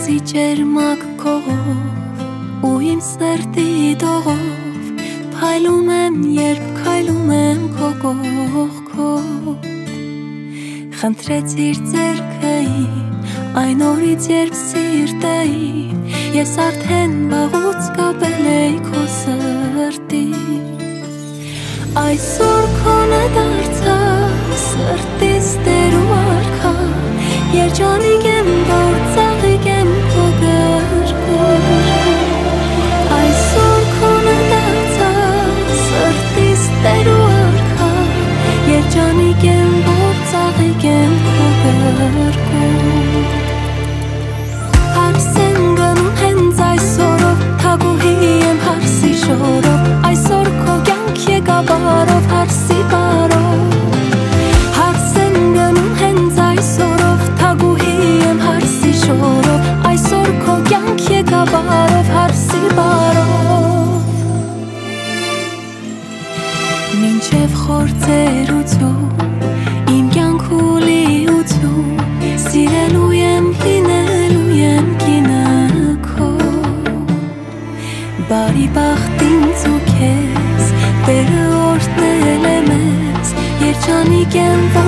Քեզի ջերմակ քով ու իմ սրտի դողով Փայլում եմ, երբ քայլում եմ քո կողքով Խնդրեցիր ձեռքը իմ այն օրից երբ սիրտեի Ես արդեն վաղուց կապել էի քո սրտի Այսօր քոնը դարձա սրտիս տեր ու արքա Երջանիկ եմ, որ ծաղիկ եմ քո գրկում Այսօր քոնը դարձա սրտիս տեր ու արքա Երջանիկ եմ, որ ծաղիկ եմ քո գրկում Հարս եմ գնում հենց այսօրով Թագուհի եմ հարսի շորով Այսօր քո կյանք եկա բարով հարսի բարով Հարս եմ գնում հենց այսօրով Թագուհի եմ հարսի շորով Այսօր քո կյանք եկա բարով հարսի բարով Մինչև խորձերություն իմ կյանքու լիություն Սիրելու եմ, լինելու եմ կինը քո Բարի բախտ ինձ ու քեզ Տերը օրհնել է մեզ Երջանիկ եմ, որ